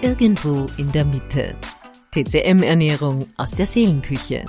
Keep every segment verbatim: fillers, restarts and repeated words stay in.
Irgendwo in der Mitte. T C M-Ernährung aus der Seelenküche.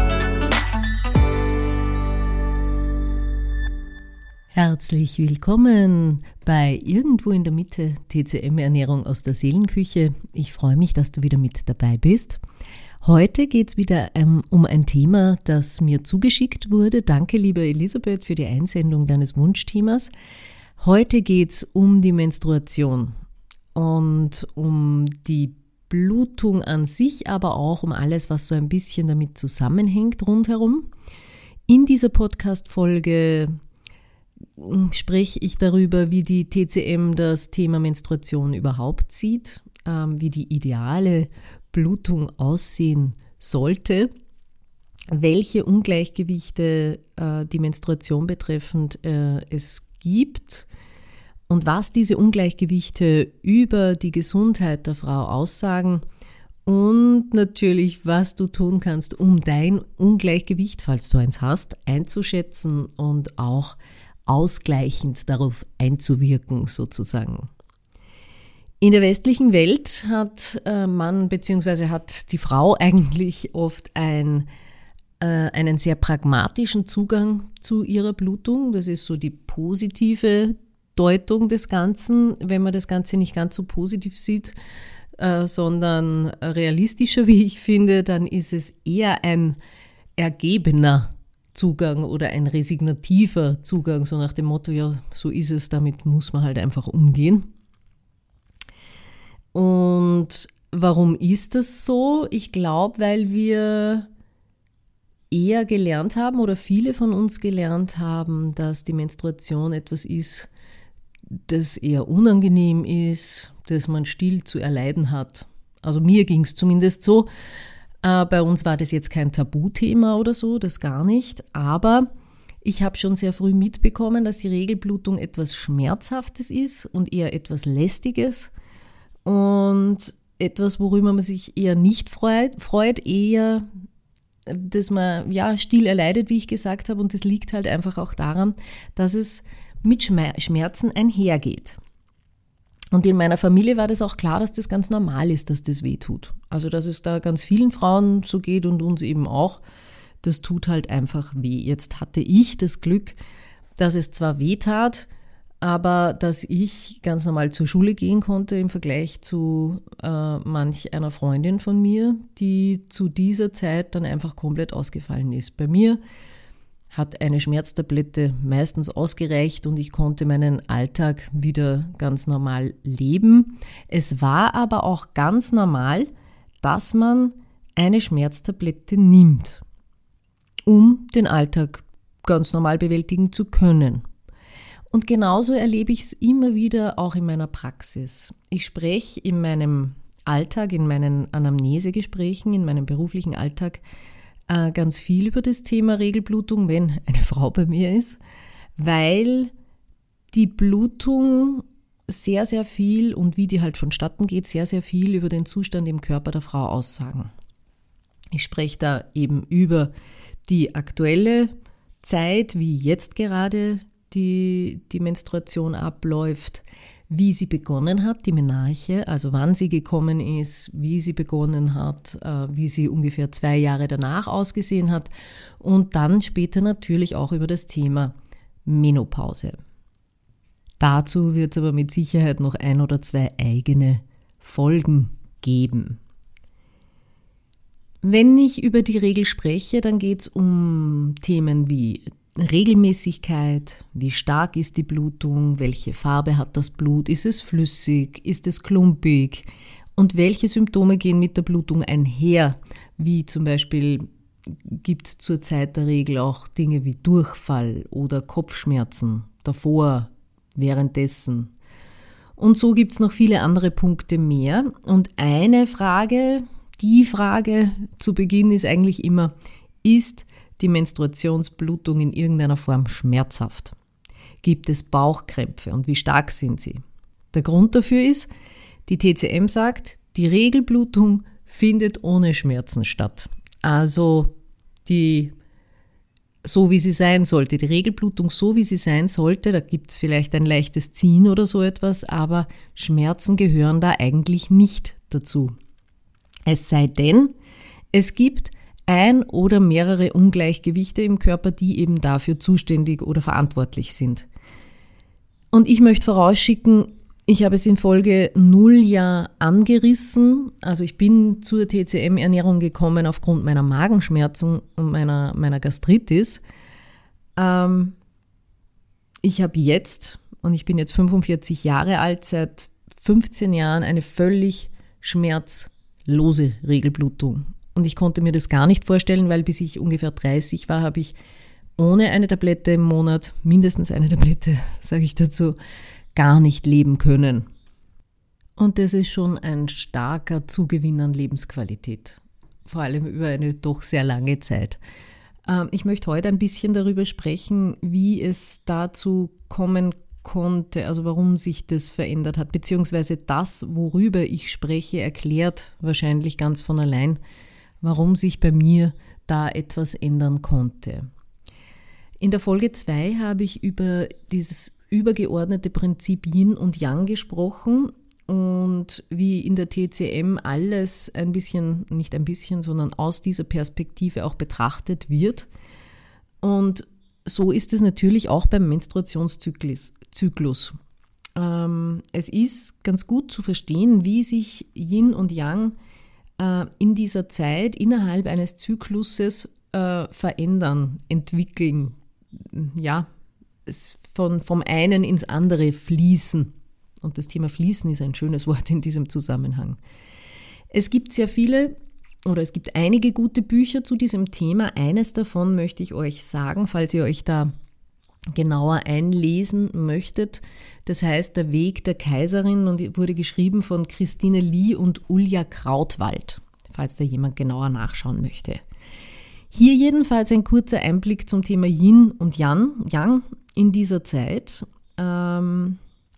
Herzlich willkommen bei Irgendwo in der Mitte, T C M-Ernährung aus der Seelenküche. Ich freue mich, dass du wieder mit dabei bist. Heute geht es wieder ähm, um ein Thema, das mir zugeschickt wurde. Danke, liebe Elisabeth, für die Einsendung deines Wunschthemas. Heute geht es um die Menstruation und um die Blutung an sich, aber auch um alles, was so ein bisschen damit zusammenhängt rundherum. In dieser Podcast-Folge spreche ich darüber, wie die T C M das Thema Menstruation überhaupt sieht, ähm, wie die ideale Blutung aussehen sollte, welche Ungleichgewichte äh, die Menstruation betreffend äh, es gibt und was diese Ungleichgewichte über die Gesundheit der Frau aussagen und natürlich, was du tun kannst, um dein Ungleichgewicht, falls du eins hast, einzuschätzen und auch ausgleichend darauf einzuwirken, sozusagen. In der westlichen Welt hat äh, man bzw. hat die Frau eigentlich oft ein, äh, einen sehr pragmatischen Zugang zu ihrer Blutung. Das ist so die positive Deutung des Ganzen, wenn man das Ganze nicht ganz so positiv sieht, äh, sondern realistischer, wie ich finde, dann ist es eher ein ergebener Zugang oder ein resignativer Zugang, so nach dem Motto, ja, so ist es, damit muss man halt einfach umgehen. Und warum ist das so? Ich glaube, weil wir eher gelernt haben oder viele von uns gelernt haben, dass die Menstruation etwas ist, das eher unangenehm ist, das man still zu erleiden hat. Also mir ging es zumindest so. Äh, bei uns war das jetzt kein Tabuthema oder so, das gar nicht. Aber ich habe schon sehr früh mitbekommen, dass die Regelblutung etwas Schmerzhaftes ist und eher etwas Lästiges. Und etwas, worüber man sich eher nicht freut, freut, eher, dass man ja still erleidet, wie ich gesagt habe. Und das liegt halt einfach auch daran, dass es mit Schmerzen einhergeht. Und in meiner Familie war das auch klar, dass das ganz normal ist, dass das weh tut. Also, dass es da ganz vielen Frauen so geht und uns eben auch. Das tut halt einfach weh. Jetzt hatte ich das Glück, dass es zwar weh tat, aber dass ich ganz normal zur Schule gehen konnte im Vergleich zu äh, manch einer Freundin von mir, die zu dieser Zeit dann einfach komplett ausgefallen ist. Bei mir hat eine Schmerztablette meistens ausgereicht und ich konnte meinen Alltag wieder ganz normal leben. Es war aber auch ganz normal, dass man eine Schmerztablette nimmt, um den Alltag ganz normal bewältigen zu können. Und genauso erlebe ich es immer wieder auch in meiner Praxis. Ich spreche in meinem Alltag, in meinen Anamnesegesprächen, in meinem beruflichen Alltag äh, ganz viel über das Thema Regelblutung, wenn eine Frau bei mir ist, weil die Blutung sehr, sehr viel und wie die halt vonstatten geht, sehr, sehr viel über den Zustand im Körper der Frau aussagen. Ich spreche da eben über die aktuelle Zeit, wie jetzt gerade Die, die Menstruation abläuft, wie sie begonnen hat, die Menarche, also wann sie gekommen ist, wie sie begonnen hat, äh, wie sie ungefähr zwei Jahre danach ausgesehen hat und dann später natürlich auch über das Thema Menopause. Dazu wird es aber mit Sicherheit noch ein oder zwei eigene Folgen geben. Wenn ich über die Regel spreche, dann geht es um Themen wie Regelmäßigkeit, wie stark ist die Blutung, welche Farbe hat das Blut, ist es flüssig, ist es klumpig und welche Symptome gehen mit der Blutung einher, wie zum Beispiel gibt es zur Zeit der Regel auch Dinge wie Durchfall oder Kopfschmerzen, davor, währenddessen. Und so gibt es noch viele andere Punkte mehr. Und eine Frage, die Frage zu Beginn ist eigentlich immer, ist die Menstruationsblutung in irgendeiner Form schmerzhaft? Gibt es Bauchkrämpfe und wie stark sind sie? Der Grund dafür ist, die T C M sagt, die Regelblutung findet ohne Schmerzen statt. Also die, so wie sie sein sollte, die Regelblutung so wie sie sein sollte, da gibt es vielleicht ein leichtes Ziehen oder so etwas, aber Schmerzen gehören da eigentlich nicht dazu. Es sei denn, es gibt ein oder mehrere Ungleichgewichte im Körper, die eben dafür zuständig oder verantwortlich sind. Und ich möchte vorausschicken, ich habe es in Folge null ja angerissen. Also ich bin zur T C M-Ernährung gekommen aufgrund meiner Magenschmerzen und meiner, meiner Gastritis. Ähm, ich habe jetzt, und ich bin jetzt fünfundvierzig Jahre alt, seit fünfzehn Jahren eine völlig schmerzlose Regelblutung. Und ich konnte mir das gar nicht vorstellen, weil bis ich ungefähr dreißig war, habe ich ohne eine Tablette im Monat, mindestens eine Tablette, sage ich dazu, gar nicht leben können. Und das ist schon ein starker Zugewinn an Lebensqualität, vor allem über eine doch sehr lange Zeit. Ich möchte heute ein bisschen darüber sprechen, wie es dazu kommen konnte, also warum sich das verändert hat, beziehungsweise das, worüber ich spreche, erklärt wahrscheinlich ganz von allein, warum sich bei mir da etwas ändern konnte. In der Folge zwei habe ich über dieses übergeordnete Prinzip Yin und Yang gesprochen und wie in der T C M alles ein bisschen, nicht ein bisschen, sondern aus dieser Perspektive auch betrachtet wird. Und so ist es natürlich auch beim Menstruationszyklus. Zyklus. Ähm, es ist ganz gut zu verstehen, wie sich Yin und Yang äh, in dieser Zeit innerhalb eines Zykluses äh, verändern, entwickeln, ja, es von, vom einen ins andere fließen. Und das Thema Fließen ist ein schönes Wort in diesem Zusammenhang. Es gibt sehr viele oder es gibt einige gute Bücher zu diesem Thema. Eines davon möchte ich euch sagen, falls ihr euch da genauer einlesen möchtet. Das heißt Der Weg der Kaiserin und wurde geschrieben von Christine Lee und Ulja Krautwald, falls da jemand genauer nachschauen möchte. Hier jedenfalls ein kurzer Einblick zum Thema Yin und Yang, Yang in dieser Zeit. Ähm,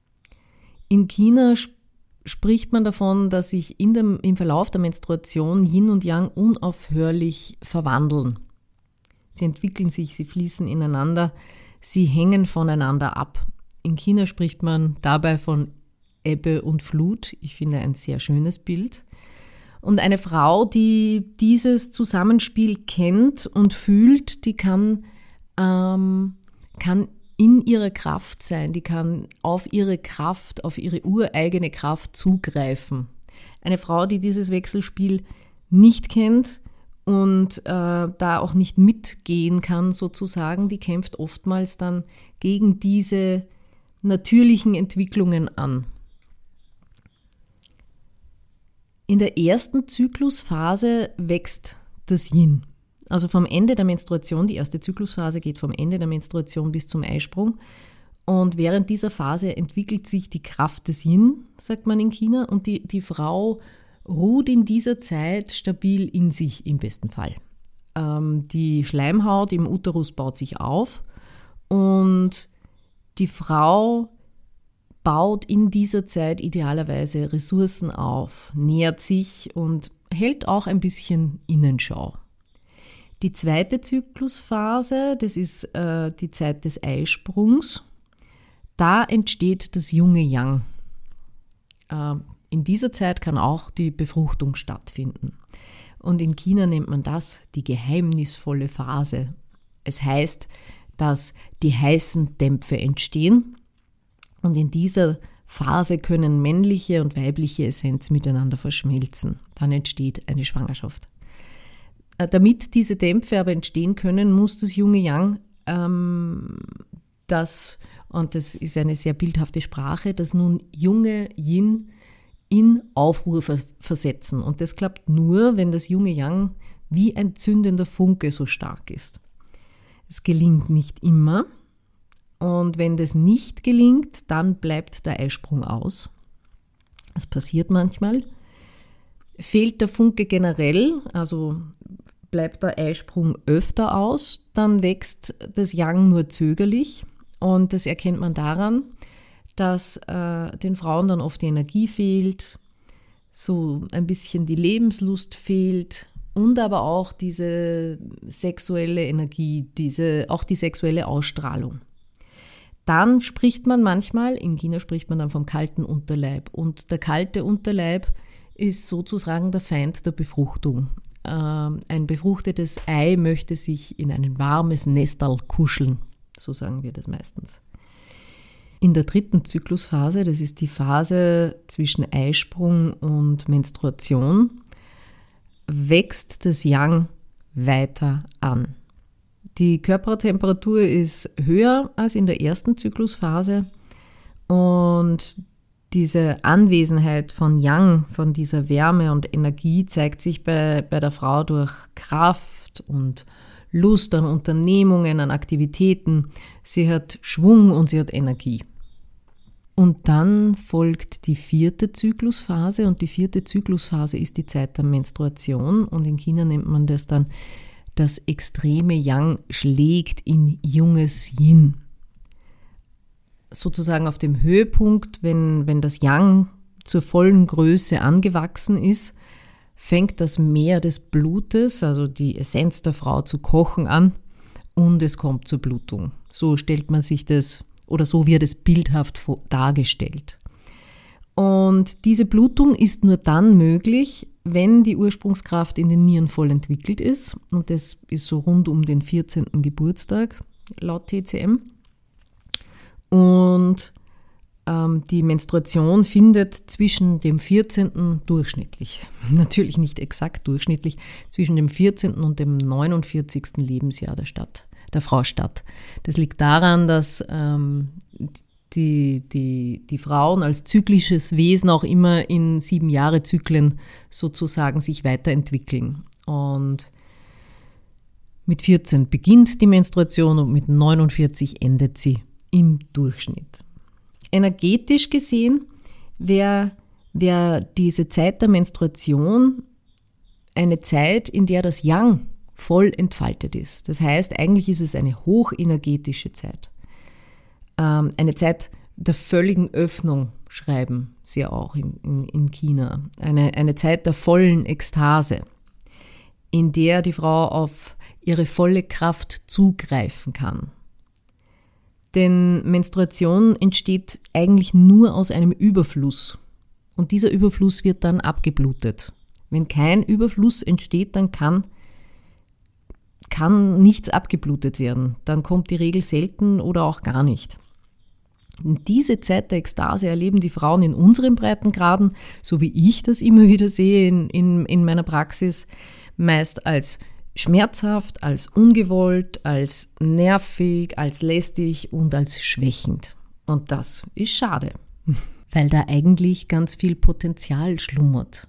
in China sp- spricht man davon, dass sich in dem, im Verlauf der Menstruation Yin und Yang unaufhörlich verwandeln. Sie entwickeln sich, sie fließen ineinander, sie hängen voneinander ab. In China spricht man dabei von Ebbe und Flut. Ich finde ein sehr schönes Bild. Und eine Frau, die dieses Zusammenspiel kennt und fühlt, die kann, ähm, kann in ihrer Kraft sein, die kann auf ihre Kraft, auf ihre ureigene Kraft zugreifen. Eine Frau, die dieses Wechselspiel nicht kennt und äh, da auch nicht mitgehen kann sozusagen, die kämpft oftmals dann gegen diese natürlichen Entwicklungen an. In der ersten Zyklusphase wächst das Yin. Also vom Ende der Menstruation, die erste Zyklusphase geht vom Ende der Menstruation bis zum Eisprung. Und während dieser Phase entwickelt sich die Kraft des Yin, sagt man in China, und die, die Frau ruht in dieser Zeit stabil in sich im besten Fall. Ähm, die Schleimhaut im Uterus baut sich auf und die Frau baut in dieser Zeit idealerweise Ressourcen auf, nährt sich und hält auch ein bisschen Innenschau. Die zweite Zyklusphase, das ist äh, die Zeit des Eisprungs, da entsteht das junge Yang. Äh, in dieser Zeit kann auch die Befruchtung stattfinden. Und in China nennt man das die geheimnisvolle Phase. Es heißt, dass die heißen Dämpfe entstehen und in dieser Phase können männliche und weibliche Essenz miteinander verschmelzen. Dann entsteht eine Schwangerschaft. Damit diese Dämpfe aber entstehen können, muss das junge Yang, ähm, das, und das ist eine sehr bildhafte Sprache, das nun junge Yin in Aufruhr versetzen. Und das klappt nur, wenn das junge Yang wie ein zündender Funke so stark ist. Es gelingt nicht immer. Und wenn das nicht gelingt, dann bleibt der Eisprung aus. Das passiert manchmal. Fehlt der Funke generell, also bleibt der Eisprung öfter aus, dann wächst das Yang nur zögerlich. Und das erkennt man daran, dass äh, den Frauen dann oft die Energie fehlt, so ein bisschen die Lebenslust fehlt und aber auch diese sexuelle Energie, diese, auch die sexuelle Ausstrahlung. Dann spricht man manchmal, in China spricht man dann vom kalten Unterleib. Und der kalte Unterleib ist sozusagen der Feind der Befruchtung. Ein befruchtetes Ei möchte sich in ein warmes Nestal kuscheln, so sagen wir das meistens. In der dritten Zyklusphase, das ist die Phase zwischen Eisprung und Menstruation, wächst das Yang weiter an. Die Körpertemperatur ist höher als in der ersten Zyklusphase und diese Anwesenheit von Yang, von dieser Wärme und Energie zeigt sich bei, bei der Frau durch Kraft und Lust an Unternehmungen, an Aktivitäten. Sie hat Schwung und sie hat Energie. Und dann folgt die vierte Zyklusphase und die vierte Zyklusphase ist die Zeit der Menstruation und in China nennt man das dann, das extreme Yang schlägt in junges Yin. Sozusagen auf dem Höhepunkt, wenn, wenn das Yang zur vollen Größe angewachsen ist, fängt das Meer des Blutes, also die Essenz der Frau, zu kochen an und es kommt zur Blutung. So stellt man sich das, oder so wird es bildhaft dargestellt. Und diese Blutung ist nur dann möglich, wenn die Ursprungskraft in den Nieren voll entwickelt ist. Und das ist so rund um den vierzehnten Geburtstag laut T C M. Und ähm, die Menstruation findet zwischen dem vierzehnten durchschnittlich, natürlich nicht exakt durchschnittlich, zwischen dem vierzehnten und dem neunundvierzigsten Lebensjahr der, Stadt, der Frau statt. Das liegt daran, dass ähm, die, die, die Frauen als zyklisches Wesen auch immer in sieben Jahre Zyklen sozusagen sich weiterentwickeln. Und mit vierzehn beginnt die Menstruation und mit neunundvierzig endet sie im Durchschnitt. Energetisch gesehen wäre wär diese Zeit der Menstruation eine Zeit, in der das Yang voll entfaltet ist. Das heißt, eigentlich ist es eine hochenergetische Zeit. Ähm, eine Zeit der völligen Öffnung, schreiben sie auch in, in, in China. Eine, eine Zeit der vollen Ekstase, in der die Frau auf ihre volle Kraft zugreifen kann. Denn Menstruation entsteht eigentlich nur aus einem Überfluss. Und dieser Überfluss wird dann abgeblutet. Wenn kein Überfluss entsteht, dann kann, kann nichts abgeblutet werden. Dann kommt die Regel selten oder auch gar nicht. Und diese Zeit der Ekstase erleben die Frauen in unseren Breitengraden, so wie ich das immer wieder sehe in, in, in meiner Praxis, meist als schmerzhaft, als ungewollt, als nervig, als lästig und als schwächend. Und das ist schade, weil da eigentlich ganz viel Potenzial schlummert.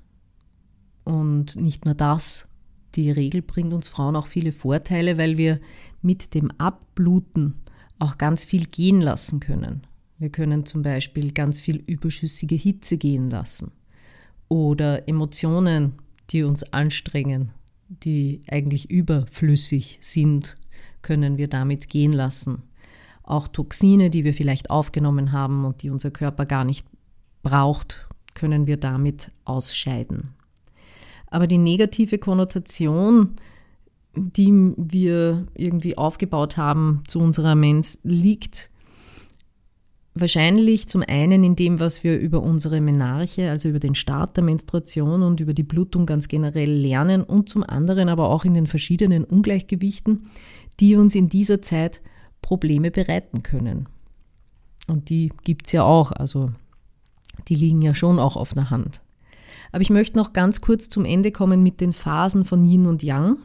Und nicht nur das, die Regel bringt uns Frauen auch viele Vorteile, weil wir mit dem Abbluten auch ganz viel gehen lassen können. Wir können zum Beispiel ganz viel überschüssige Hitze gehen lassen oder Emotionen, die uns anstrengen, die eigentlich überflüssig sind, können wir damit gehen lassen. Auch Toxine, die wir vielleicht aufgenommen haben und die unser Körper gar nicht braucht, können wir damit ausscheiden. Aber die negative Konnotation, die wir irgendwie aufgebaut haben zu unserer Mens, liegt wahrscheinlich zum einen in dem, was wir über unsere Menarche, also über den Start der Menstruation und über die Blutung ganz generell lernen und zum anderen aber auch in den verschiedenen Ungleichgewichten, die uns in dieser Zeit Probleme bereiten können. Und die gibt es ja auch, also die liegen ja schon auch auf der Hand. Aber ich möchte noch ganz kurz zum Ende kommen mit den Phasen von Yin und Yang.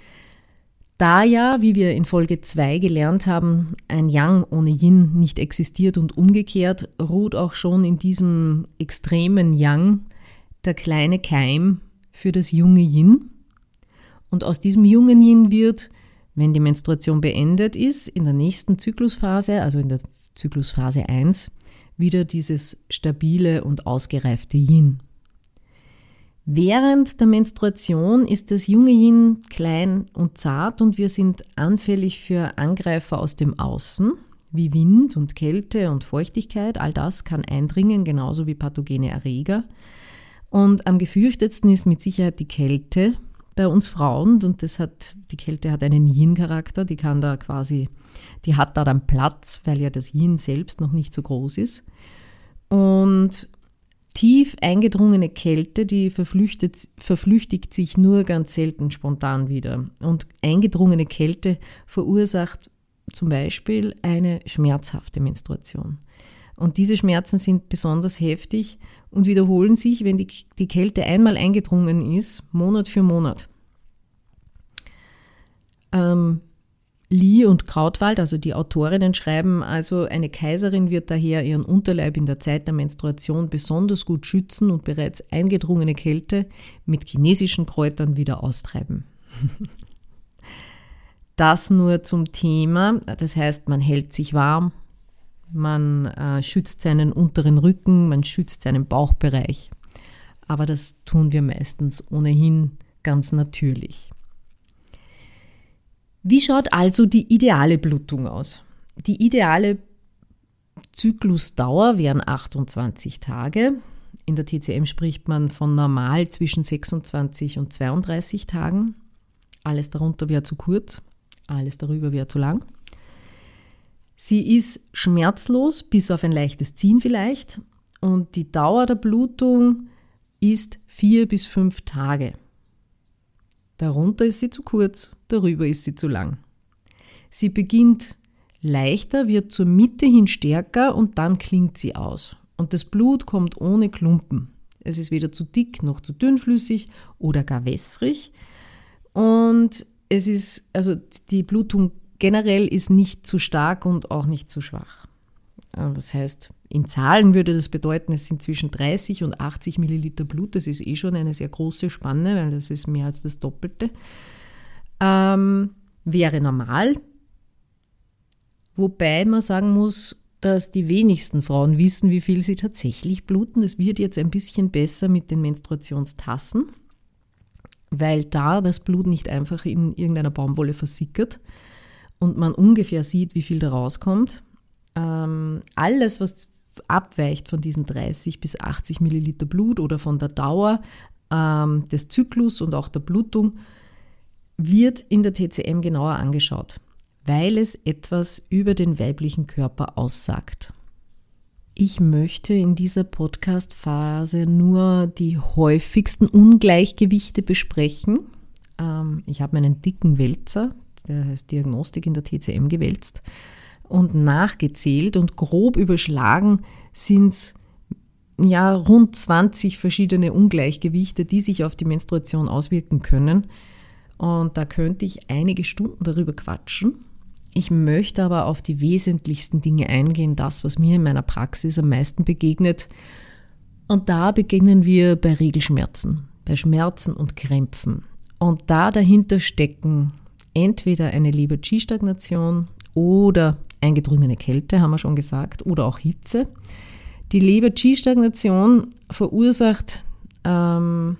Da ja, wie wir in Folge zwei gelernt haben, ein Yang ohne Yin nicht existiert und umgekehrt, ruht auch schon in diesem extremen Yang der kleine Keim für das junge Yin. Und aus diesem jungen Yin wird, wenn die Menstruation beendet ist, in der nächsten Zyklusphase, also in der Zyklusphase eins, wieder dieses stabile und ausgereifte Yin. Während der Menstruation ist das junge Yin klein und zart und wir sind anfällig für Angreifer aus dem Außen, wie Wind und Kälte und Feuchtigkeit. All das kann eindringen, genauso wie pathogene Erreger. Und am gefürchtetsten ist mit Sicherheit die Kälte bei uns Frauen. Und das hat, die Kälte hat einen Yin-Charakter, die kann da quasi, die hat da dann Platz, weil ja das Yin selbst noch nicht so groß ist. Und Tief eingedrungene Kälte, die verflüchtet, verflüchtigt sich nur ganz selten spontan wieder. Und eingedrungene Kälte verursacht zum Beispiel eine schmerzhafte Menstruation. Und diese Schmerzen sind besonders heftig und wiederholen sich, wenn die, die Kälte einmal eingedrungen ist, Monat für Monat. Ähm, Lee und Krautwald, also die Autorinnen, schreiben also, eine Kaiserin wird daher ihren Unterleib in der Zeit der Menstruation besonders gut schützen und bereits eingedrungene Kälte mit chinesischen Kräutern wieder austreiben. Das nur zum Thema, das heißt, man hält sich warm, man äh, schützt seinen unteren Rücken, man schützt seinen Bauchbereich. Aber das tun wir meistens ohnehin ganz natürlich. Wie schaut also die ideale Blutung aus? Die ideale Zyklusdauer wären achtundzwanzig Tage. In der T C M spricht man von normal zwischen sechsundzwanzig und zweiunddreißig Tagen. Alles darunter wäre zu kurz, alles darüber wäre zu lang. Sie ist schmerzlos, bis auf ein leichtes Ziehen vielleicht. Und die Dauer der Blutung ist vier bis fünf Tage. Darunter ist sie zu kurz, darüber ist sie zu lang. Sie beginnt leichter, wird zur Mitte hin stärker und dann klingt sie aus. Und das Blut kommt ohne Klumpen. Es ist weder zu dick noch zu dünnflüssig oder gar wässrig. Und es ist, also die Blutung generell ist nicht zu stark und auch nicht zu schwach. Das heißt, in Zahlen würde das bedeuten, es sind zwischen dreißig und achtzig Milliliter Blut. Das ist eh schon eine sehr große Spanne, weil das ist mehr als das Doppelte. Ähm, wäre normal. Wobei man sagen muss, dass die wenigsten Frauen wissen, wie viel sie tatsächlich bluten. Das wird jetzt ein bisschen besser mit den Menstruationstassen, weil da das Blut nicht einfach in irgendeiner Baumwolle versickert und man ungefähr sieht, wie viel da rauskommt. Ähm, alles, was abweicht von diesen dreißig bis achtzig Milliliter Blut oder von der Dauer ähm, des Zyklus und auch der Blutung, wird in der T C M genauer angeschaut, weil es etwas über den weiblichen Körper aussagt. Ich möchte in dieser Podcast-Phase nur die häufigsten Ungleichgewichte besprechen. Ähm, ich habe meinen dicken Wälzer, der heißt Diagnostik in der T C M, gewälzt und nachgezählt und grob überschlagen sind es ja, rund zwanzig verschiedene Ungleichgewichte, die sich auf die Menstruation auswirken können. Und da könnte ich einige Stunden darüber quatschen. Ich möchte aber auf die wesentlichsten Dinge eingehen, das, was mir in meiner Praxis am meisten begegnet. Und da beginnen wir bei Regelschmerzen, bei Schmerzen und Krämpfen. Und da dahinter stecken entweder eine Leber-Qi-Stagnation oder eingedrungene Kälte, haben wir schon gesagt, oder auch Hitze. Die Leber-Qi-Stagnation verursacht ähm,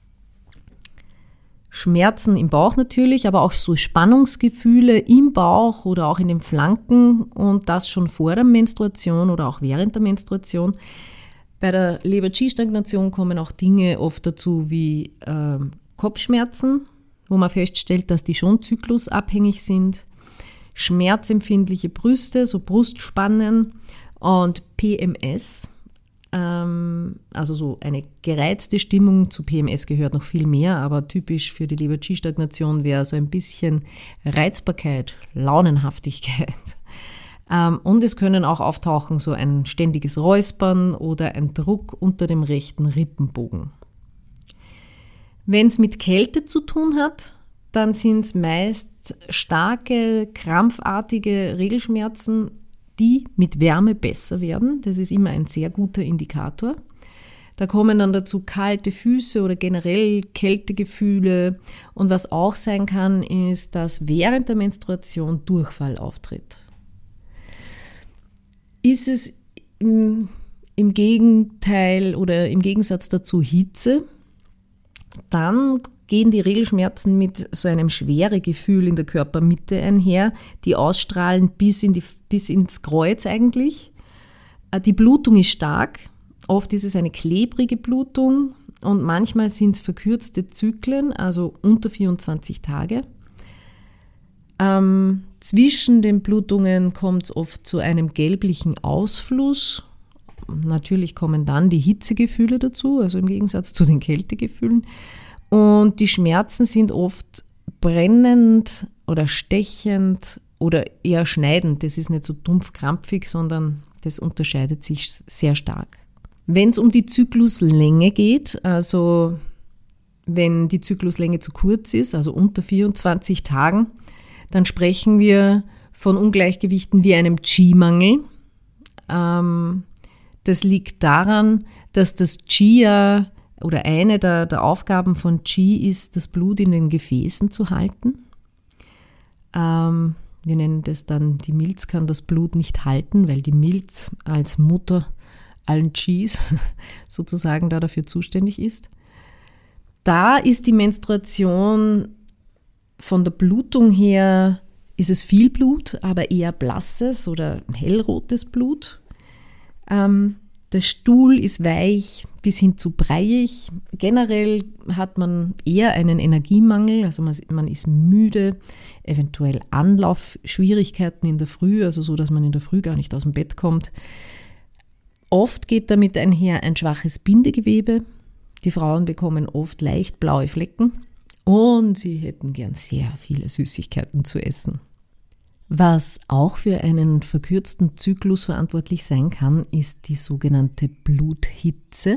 Schmerzen im Bauch natürlich, aber auch so Spannungsgefühle im Bauch oder auch in den Flanken und das schon vor der Menstruation oder auch während der Menstruation. Bei der Leber-Qi-Stagnation kommen auch Dinge oft dazu wie äh, Kopfschmerzen, wo man feststellt, dass die schon zyklusabhängig sind, schmerzempfindliche Brüste, so Brustspannen und P M S. Also so eine gereizte Stimmung. Zu P M S gehört noch viel mehr, aber typisch für die Leber-Qi-Stagnation wäre so ein bisschen Reizbarkeit, Launenhaftigkeit. Und es können auch auftauchen so ein ständiges Räuspern oder ein Druck unter dem rechten Rippenbogen. Wenn es mit Kälte zu tun hat, dann sind es meist starke, krampfartige Regelschmerzen, die mit Wärme besser werden. Das ist immer ein sehr guter Indikator. Da kommen dann dazu kalte Füße oder generell Kältegefühle. Und was auch sein kann, ist, dass während der Menstruation Durchfall auftritt. Ist es im, im Gegenteil oder im Gegensatz dazu Hitze, dann gehen die Regelschmerzen mit so einem Schweregefühl in der Körpermitte einher, die ausstrahlen bis, in die, bis ins Kreuz eigentlich. Die Blutung ist stark, oft ist es eine klebrige Blutung und manchmal sind es verkürzte Zyklen, also unter vierundzwanzig Tage. Ähm, zwischen den Blutungen kommt es oft zu einem gelblichen Ausfluss natürlich kommen dann die Hitzegefühle dazu, also im Gegensatz zu den Kältegefühlen. Und die Schmerzen sind oft brennend oder stechend oder eher schneidend. Das ist nicht so dumpf krampfig, sondern das unterscheidet sich sehr stark. Wenn es um die Zykluslänge geht, also wenn die Zykluslänge zu kurz ist, also unter vierundzwanzig Tagen, dann sprechen wir von Ungleichgewichten wie einem Qi-Mangel. Ähm, das liegt daran, dass das Qi ja, oder eine der, der Aufgaben von Qi ist, das Blut in den Gefäßen zu halten. Ähm, wir nennen das dann, die Milz kann das Blut nicht halten, weil die Milz als Mutter allen Qis sozusagen da dafür zuständig ist. Da ist die Menstruation von der Blutung her, ist es viel Blut, aber eher blasses oder hellrotes Blut. Ähm, der Stuhl ist weich bis hin zu breiig. Generell hat man eher einen Energiemangel, also man, man ist müde, eventuell Anlaufschwierigkeiten in der Früh, also so, dass man in der Früh gar nicht aus dem Bett kommt. Oft geht damit einher ein schwaches Bindegewebe. Die Frauen bekommen oft leicht blaue Flecken und sie hätten gern sehr viele Süßigkeiten zu essen. Was auch für einen verkürzten Zyklus verantwortlich sein kann, ist die sogenannte Bluthitze.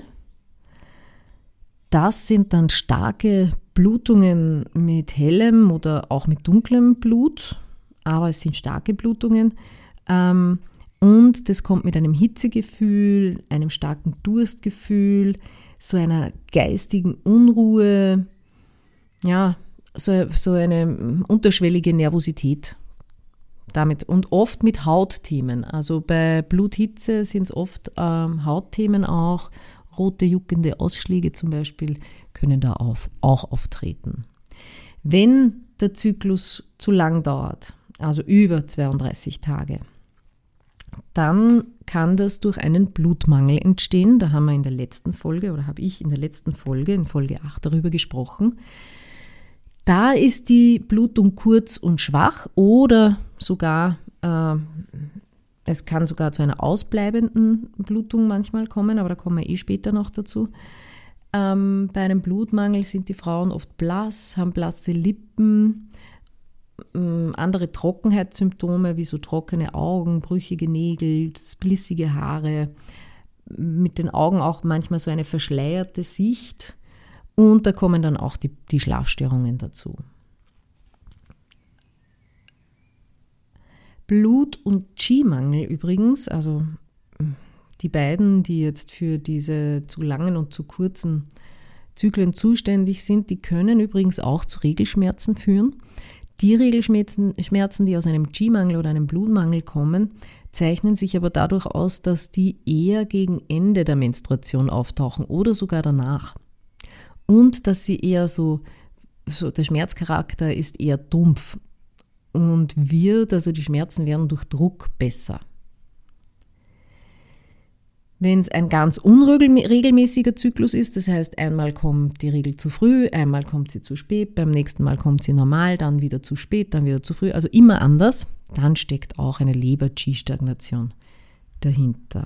Das sind dann starke Blutungen mit hellem oder auch mit dunklem Blut, aber es sind starke Blutungen. Ähm, und das kommt mit einem Hitzegefühl, einem starken Durstgefühl, so einer geistigen Unruhe, ja, so, so eine unterschwellige Nervosität damit und oft mit Hautthemen. Also bei Bluthitze sind es oft ähm, Hautthemen auch, rote juckende Ausschläge zum Beispiel können da auf, auch auftreten. Wenn der Zyklus zu lang dauert, also über zweiunddreißig Tage, dann kann das durch einen Blutmangel entstehen. Da haben wir in der letzten Folge oder habe ich in der letzten Folge, in Folge acht, darüber gesprochen. Da ist die Blutung kurz und schwach oder sogar, äh, es kann sogar zu einer ausbleibenden Blutung manchmal kommen, aber da kommen wir eh später noch dazu. Ähm, bei einem Blutmangel sind die Frauen oft blass, haben blasse Lippen, andere Trockenheitssymptome wie so trockene Augen, brüchige Nägel, splissige Haare, mit den Augen auch manchmal so eine verschleierte Sicht und da kommen dann auch die, die Schlafstörungen dazu. Blut- und Qi-Mangel übrigens, also die beiden, die jetzt für diese zu langen und zu kurzen Zyklen zuständig sind, die können übrigens auch zu Regelschmerzen führen. Die Regelschmerzen, Schmerzen, die aus einem Qi-Mangel oder einem Blutmangel kommen, zeichnen sich aber dadurch aus, dass die eher gegen Ende der Menstruation auftauchen oder sogar danach. Und dass sie eher so, so der Schmerzcharakter ist eher dumpf und wird, also die Schmerzen werden durch Druck besser. Wenn es ein ganz unregelmäßiger Zyklus ist, das heißt, einmal kommt die Regel zu früh, einmal kommt sie zu spät, beim nächsten Mal kommt sie normal, dann wieder zu spät, dann wieder zu früh, also immer anders, dann steckt auch eine Leber-Qi-Stagnation dahinter.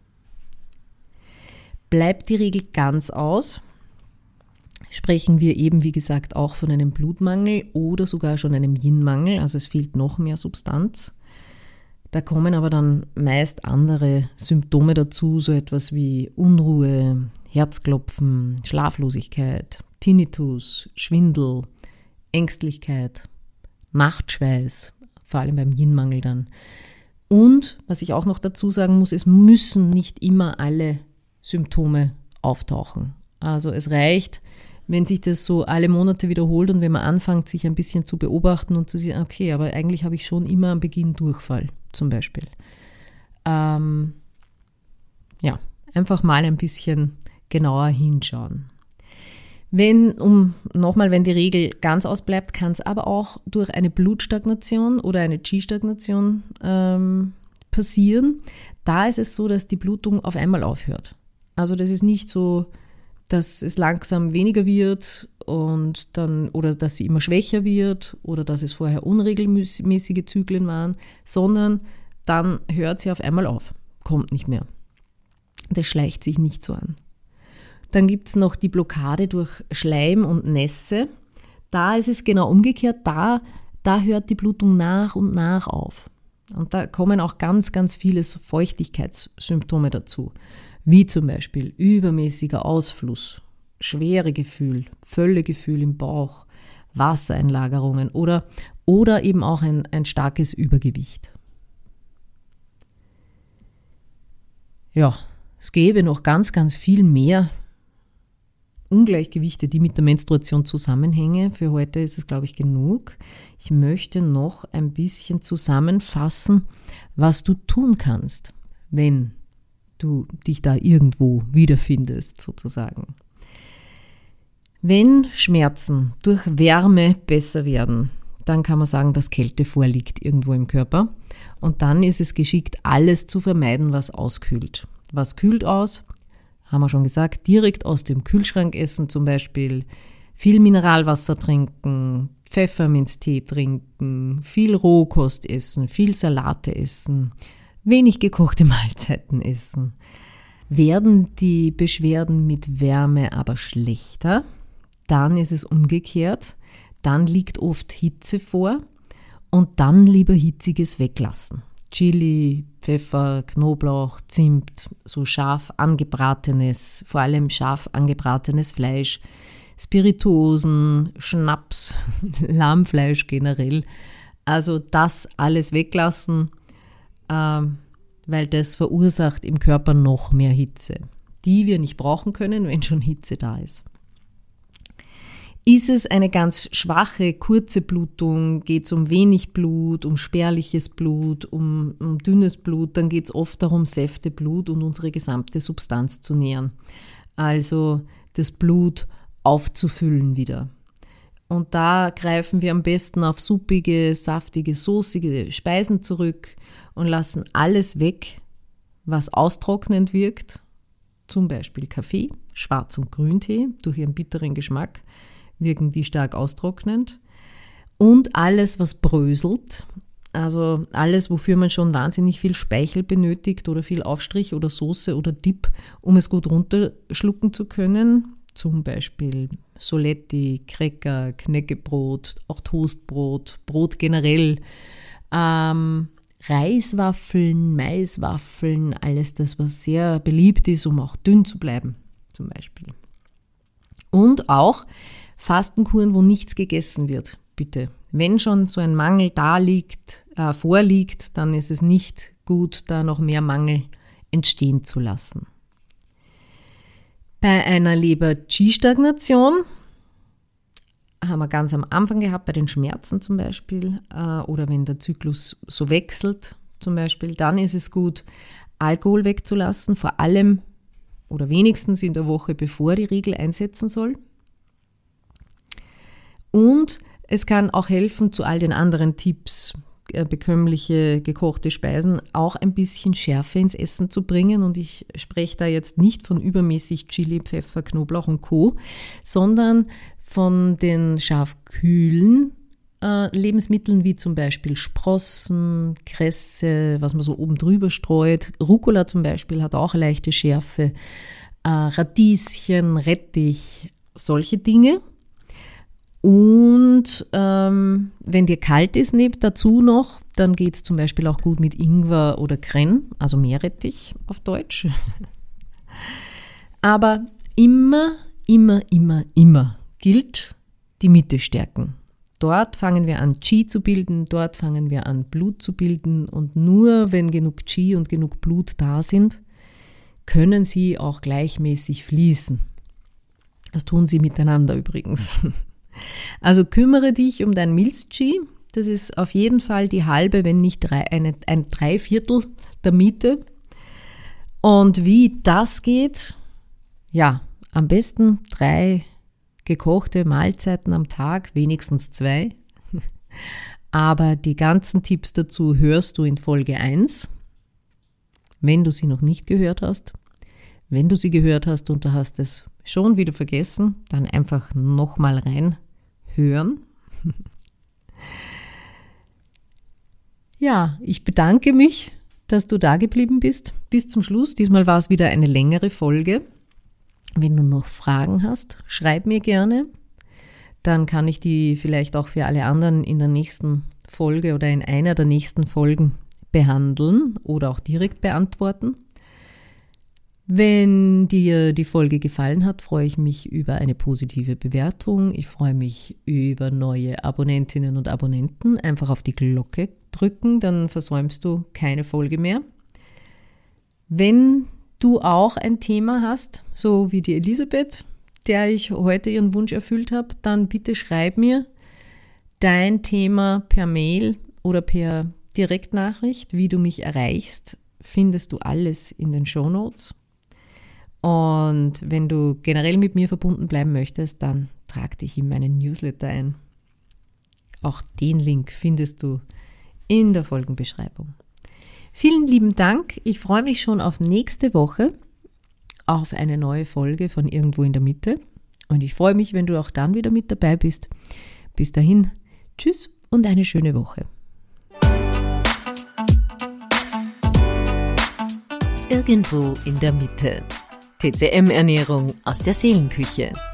Bleibt die Regel ganz aus, sprechen wir eben, wie gesagt, auch von einem Blutmangel oder sogar schon einem Yin-Mangel, also es fehlt noch mehr Substanz. Da kommen aber dann meist andere Symptome dazu, so etwas wie Unruhe, Herzklopfen, Schlaflosigkeit, Tinnitus, Schwindel, Ängstlichkeit, Nachtschweiß, vor allem beim Yin-Mangel dann. Und, was ich auch noch dazu sagen muss, es müssen nicht immer alle Symptome auftauchen. Also es reicht, wenn sich das so alle Monate wiederholt und wenn man anfängt, sich ein bisschen zu beobachten und zu sehen, okay, aber eigentlich habe ich schon immer am Beginn Durchfall zum Beispiel. Ähm, ja, einfach mal ein bisschen genauer hinschauen. Wenn, um nochmal, wenn die Regel ganz ausbleibt, kann es aber auch durch eine Blutstagnation oder eine Qi-Stagnation ähm, passieren. Da ist es so, dass die Blutung auf einmal aufhört. Also das ist nicht so, dass es langsam weniger wird und dann oder dass sie immer schwächer wird oder dass es vorher unregelmäßige Zyklen waren, sondern dann hört sie auf einmal auf, kommt nicht mehr. Das schleicht sich nicht so an. Dann gibt es noch die Blockade durch Schleim und Nässe. Da ist es genau umgekehrt, da, da hört die Blutung nach und nach auf. Und da kommen auch ganz, ganz viele Feuchtigkeitssymptome dazu, wie zum Beispiel übermäßiger Ausfluss, schwere Gefühl, Völlegefühl im Bauch, Wassereinlagerungen oder, oder eben auch ein, ein starkes Übergewicht. Ja, es gäbe noch ganz, ganz viel mehr Ungleichgewichte, die mit der Menstruation zusammenhängen. Für heute ist es, glaube ich, genug. Ich möchte noch ein bisschen zusammenfassen, was du tun kannst, wenn du dich da irgendwo wiederfindest, sozusagen. Wenn Schmerzen durch Wärme besser werden, dann kann man sagen, dass Kälte vorliegt irgendwo im Körper. Und dann ist es geschickt, alles zu vermeiden, was auskühlt. Was kühlt aus? Haben wir schon gesagt, direkt aus dem Kühlschrank essen zum Beispiel, viel Mineralwasser trinken, Pfefferminztee trinken, viel Rohkost essen, viel Salate essen, wenig gekochte Mahlzeiten essen. Werden die Beschwerden mit Wärme aber schlechter, dann ist es umgekehrt, dann liegt oft Hitze vor und dann lieber Hitziges weglassen. Chili, Pfeffer, Knoblauch, Zimt, so scharf angebratenes, vor allem scharf angebratenes Fleisch, Spirituosen, Schnaps, Lammfleisch generell. Also das alles weglassen, äh, weil das verursacht im Körper noch mehr Hitze, die wir nicht brauchen können, wenn schon Hitze da ist. Ist es eine ganz schwache, kurze Blutung, geht es um wenig Blut, um spärliches Blut, um, um dünnes Blut, dann geht es oft darum, Säfte, Blut und unsere gesamte Substanz zu nähren. Also das Blut aufzufüllen wieder. Und da greifen wir am besten auf suppige, saftige, soßige Speisen zurück und lassen alles weg, was austrocknend wirkt, zum Beispiel Kaffee, Schwarz- und Grüntee durch ihren bitteren Geschmack, wirken die stark austrocknend. Und alles, was bröselt, also alles, wofür man schon wahnsinnig viel Speichel benötigt oder viel Aufstrich oder Soße oder Dip, um es gut runterschlucken zu können, zum Beispiel Soletti, Cracker, Knäckebrot, auch Toastbrot, Brot generell, ähm, Reiswaffeln, Maiswaffeln, alles das, was sehr beliebt ist, um auch dünn zu bleiben, zum Beispiel. Und auch Fastenkuren, wo nichts gegessen wird, bitte. Wenn schon so ein Mangel da liegt, äh, vorliegt, dann ist es nicht gut, da noch mehr Mangel entstehen zu lassen. Bei einer Leber-Qi-Stagnation haben wir ganz am Anfang gehabt, bei den Schmerzen zum Beispiel, äh, oder wenn der Zyklus so wechselt zum Beispiel, dann ist es gut, Alkohol wegzulassen, vor allem oder wenigstens in der Woche, bevor die Regel einsetzen soll. Und es kann auch helfen, zu all den anderen Tipps, äh, bekömmliche gekochte Speisen, auch ein bisschen Schärfe ins Essen zu bringen. Und ich spreche da jetzt nicht von übermäßig Chili, Pfeffer, Knoblauch und Co., sondern von den scharf kühlen äh, Lebensmitteln wie zum Beispiel Sprossen, Kresse, was man so oben drüber streut. Rucola zum Beispiel hat auch leichte Schärfe. Äh, Radieschen, Rettich, solche Dinge. Und ähm, wenn dir kalt ist, nehmt dazu noch, dann geht es zum Beispiel auch gut mit Ingwer oder Krenn, also Meerrettich auf Deutsch. Aber immer, immer, immer, immer gilt die Mitte stärken. Dort fangen wir an, Qi zu bilden, dort fangen wir an, Blut zu bilden. Und nur wenn genug Qi und genug Blut da sind, können sie auch gleichmäßig fließen. Das tun sie miteinander übrigens. Also kümmere dich um dein Milz-Qi. Das ist auf jeden Fall die halbe, wenn nicht drei, eine, ein Dreiviertel der Miete. Und wie das geht, ja, am besten drei gekochte Mahlzeiten am Tag, wenigstens zwei. Aber die ganzen Tipps dazu hörst du in Folge eins, wenn du sie noch nicht gehört hast. Wenn du sie gehört hast und du hast es schon wieder vergessen, dann einfach nochmal reinhören. Ja, ich bedanke mich dass du da geblieben bist bis zum Schluss. Diesmal war es wieder eine längere Folge. Wenn du noch Fragen hast, schreib mir gerne. Dann kann ich die vielleicht auch für alle anderen in der nächsten Folge oder in einer der nächsten Folgen behandeln oder auch direkt beantworten. Wenn dir die Folge gefallen hat, freue ich mich über eine positive Bewertung. Ich freue mich über neue Abonnentinnen und Abonnenten. Einfach auf die Glocke drücken, dann versäumst du keine Folge mehr. Wenn du auch ein Thema hast, so wie die Elisabeth, der ich heute ihren Wunsch erfüllt habe, dann bitte schreib mir dein Thema per Mail oder per Direktnachricht. Wie du mich erreichst, findest du alles in den Shownotes. Und wenn du generell mit mir verbunden bleiben möchtest, dann trag dich in meinen Newsletter ein. Auch den Link findest du in der Folgenbeschreibung. Vielen lieben Dank. Ich freue mich schon auf nächste Woche, auf eine neue Folge von Irgendwo in der Mitte. Und ich freue mich, wenn du auch dann wieder mit dabei bist. Bis dahin, tschüss und eine schöne Woche. Irgendwo in der Mitte. T C M-Ernährung aus der Seelenküche.